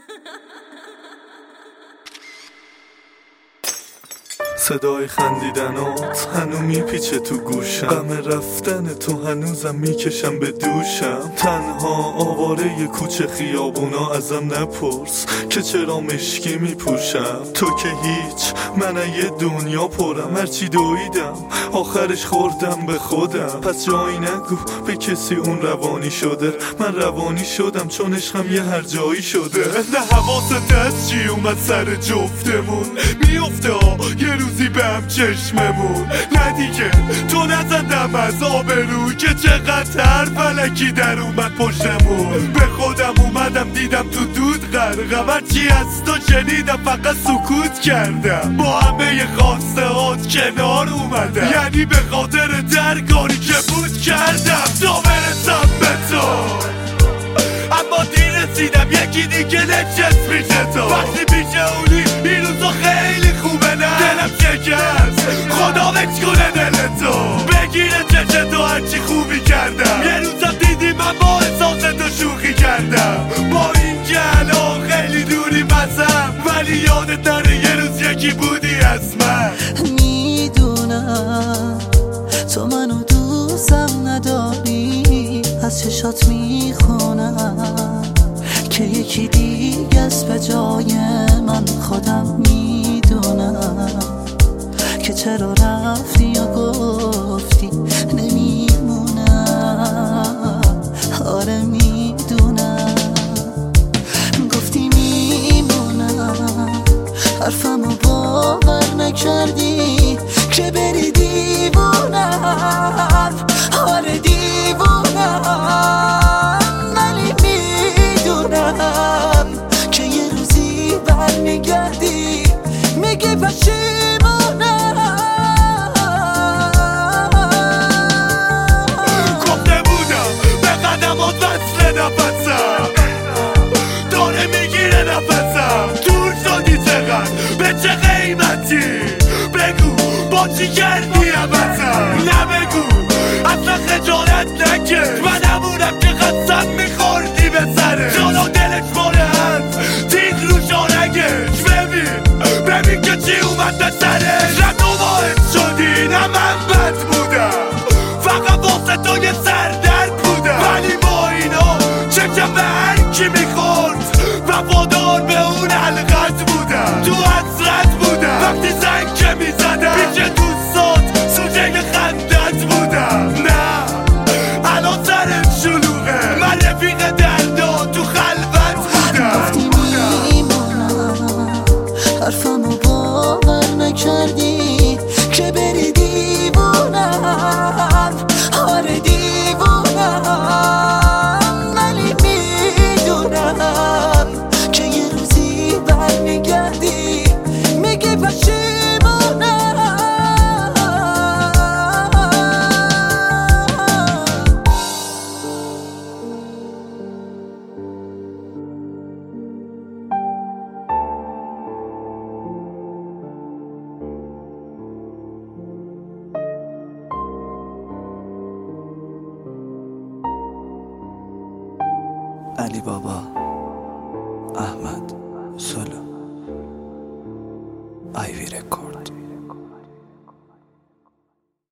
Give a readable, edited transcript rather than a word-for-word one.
صدای خندیدنات هنو میپیچه تو گوشم، غم رفتن تو هنوزم میکشم به دوشم. تنها آواره ی کوچه خیابونا ازم نپرس که چرا مشکی میپوشم. تو که هیچ، من یه دنیا پرم، هرچی دویدم آخرش خوردم به خودم. پس جایی نگو به کسی اون روانی شده، من روانی شدم چون عشقم یه هر جایی شده. نه حواست از چی اومد سر جفتمون میفته یه روزی به هم چشممون. نه دیگه تو نزندم از آبرو که چقدر فلکی در اومد پشتمون. به خودم اومدم دیدم تو دود غرقم، هرچی از تو شنیدم فقط سکوت کردم. با همه خواسته هات کنار اومدم، یعنی به خاطر درگاری که بود کردم تا برسم به تو. اما دیر رسیدم یکی دیگه نچست پیش تو. وقتی پیش اونی این روزا خیلی خوبه، نه دلم شکست خدا بکش کنه دل تو. بگیره چشه تو هرچی خوبی کردم، یه روزم دیدی من با احساس تو شوخی کردم. با این که الان خیلی دوری بسم، ولی یادت نره یه روز یکی بودی از من. میدونم تو منو دوستم نداری، از چشات میخونم که یکی دیگه است به جای من. خودم میدونم که چرا رفتی و گفتی نمیمونم. آره میدونم گفتی میمونم، حرفمو باور نکردی که بری دیوونم. آره دیوونم، ولی میدونم که یه روزی برمیگردی میگی پشیمونم. گفته بودم به قدمات وصل نفسم، داره میگیره نفسم. دور شدی چقدر، به چه قیمتی؟ بگو با چی کردی عوضم؟ نبگو اصلا خجالت نکش، من همونم که قسم میخوردی به سره. جالا دلش ماره هست تیغ رو شارگش، ببین که چی اومد به سرش. نه تو باعث شدی نه من بد بودم، فقط واسه تو یه سردرد بودم. ولی با اینا چکم به هر کی میخورد وفادار به اون حلقت بودم. تو حسرت بودم وقتی زنگ که میزدم، پیش دوستات سوژه خندت بودم. نه الان سرت شلوغه، من رفیق دردا تو خلوت بودم. گفتی میمونم، حرفمو باور نکردی که بری دیوونم. آره دیوونم، ولی میدونم که یه روزی برمیگردی میگی پشیمونم. علی بابا، احمد، سلو.